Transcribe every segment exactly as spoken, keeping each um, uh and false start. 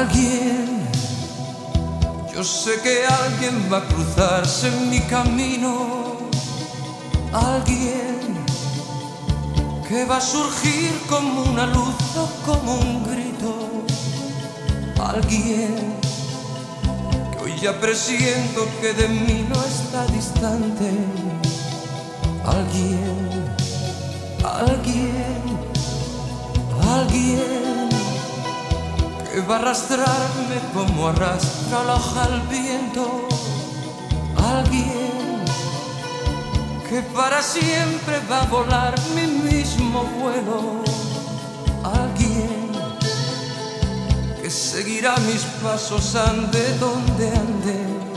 Alguien, yo sé que alguien va a cruzarse en mi camino. Alguien que va a surgir como una luz o como un grito. Alguien que hoy ya presiento que de mí no está distante. Alguien, alguien, alguien que va a arrastrarme como arrastra la hoja al viento. Alguien que para siempre va a volar mi mismo vuelo. Alguien que seguirá mis pasos ande donde ande.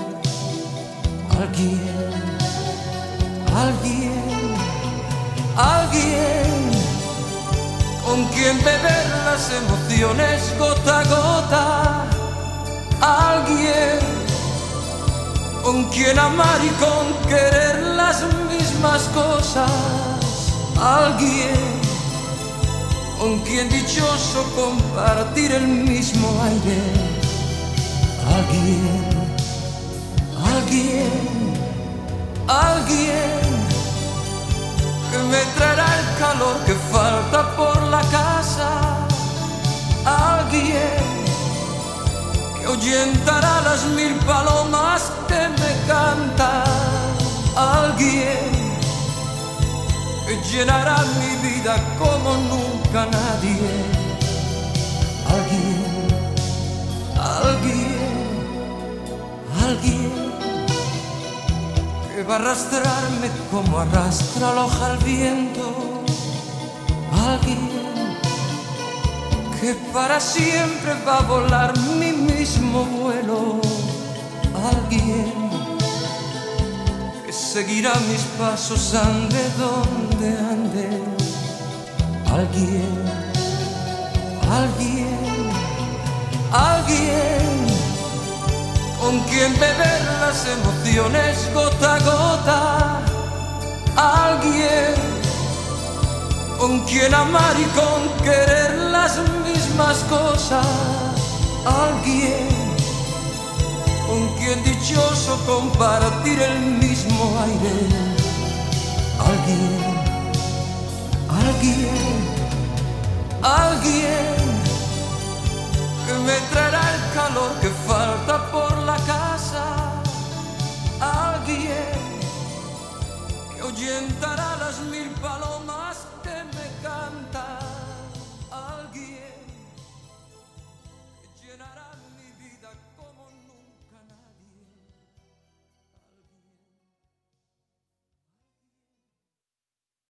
Alguien, alguien, alguien con quien beber las emociones gota a gota. Alguien con quien amar y con querer las mismas cosas. Alguien con quien dichoso compartir el mismo aire. Alguien, alguien, alguien que me traerá el calor que falta por la casa. Alguien que ahuyentará las mil palomas que me cantan. Alguien que llenará mi vida como nunca nadie. Alguien, alguien, alguien que va a arrastrarme como arrastra la hoja al viento. Alguien que para siempre va a volar mi mismo vuelo. Alguien que seguirá mis pasos ande donde ande. Alguien, alguien, alguien con quien beber las emociones gota a gota. Alguien con quien amar y con querer las mismas cosas. Alguien con quien dichoso compartir el mismo aire. Alguien, alguien,